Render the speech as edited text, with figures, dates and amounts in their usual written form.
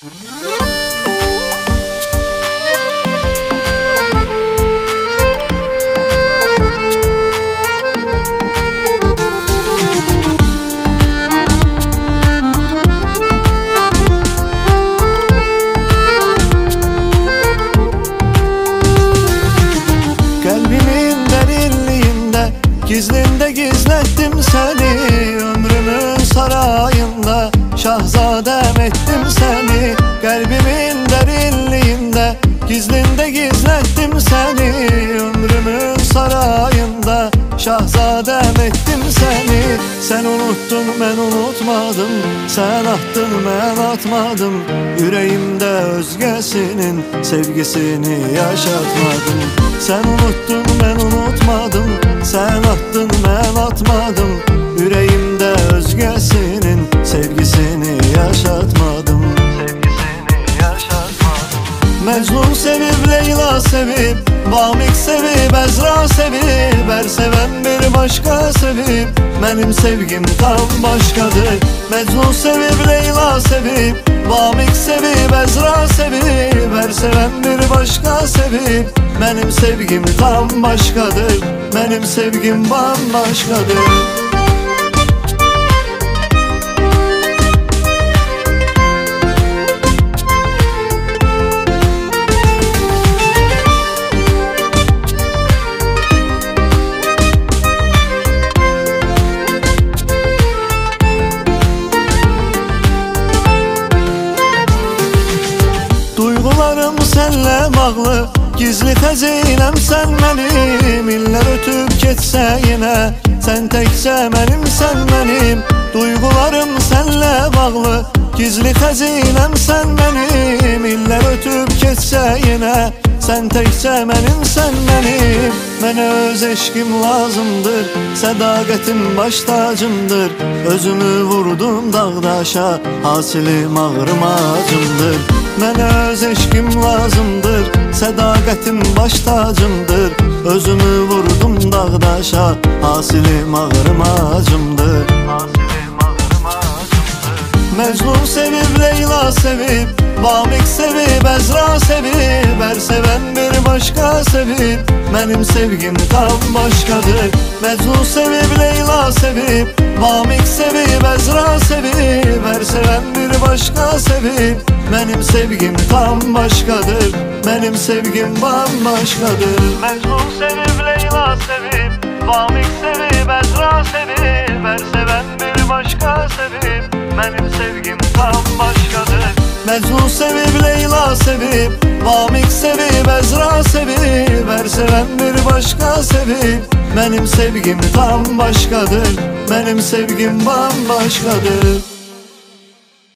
Kalbimin derinliğinde gizlinde gizlettim seni. Ömrümün sarayında şahzadem ettim seni. Kalbimin derinliğinde gizlinde gizlettim seni. Ömrümün sarayında şahzadem ettim seni. Sen unuttun ben unutmadım, sen attın ben atmadım. Yüreğimde özgesinin sevgisini yaşatmadım. Sen unuttun ben unutmadım, sen attın ben atmadım. Yüreğimde özgesinin sevgisini yaşatmadım. Mecnun sevip Leyla sevip, Vamik sevip Ezra sevip, her seven bir başka sevip, benim sevgim tam başkadır. Mecnun sevip Leyla sevip, Vamik sevip Ezra sevip, her seven bir başka sevip, benim sevgim tam başkadır. Benim sevgim bambaşkadır. Duygularım senle bağlı, gizli xəzinəm sen benim. İller ötüp geçse yine, sen tekse benim sen benim. Duygularım senle bağlı, gizli xəzinəm sen benim. İller ötüp geçse yine, sen tekse benim sen benim. Mənə öz eşkim lazımdır, sədaqətim baş tacımdır. Özümü vurdum dağdaşa, hasilim ağrım acımdır. Mənə öz eşkim lazımdır, sədaqətim baş tacımdır. Özümü vurdum dağdaşa, hasilim ağrım acımdır. Mecnun sevip Leyla sevip, Vamik sevip Ezra sevip, her seven bir başka sevip, benim sevgim tam başkadır. Mecnun sevip Leyla sevip, Vamik sevip Ezra sevip, her seven bir başka sevip, benim sevgim tam başkadır. Benim sevgim bambaşkadır. Mecnun sevip Leyla sevip, Vamik sevip Ezra sevip, her seven bir başka sevip, benim sevgim tam başkadır. Mecnun sevip Leyla sevip, Vamik sevip Ezra sevip, her seven bir başka sevip, benim sevgim tam başkadır. Benim sevgim bambaşkadır.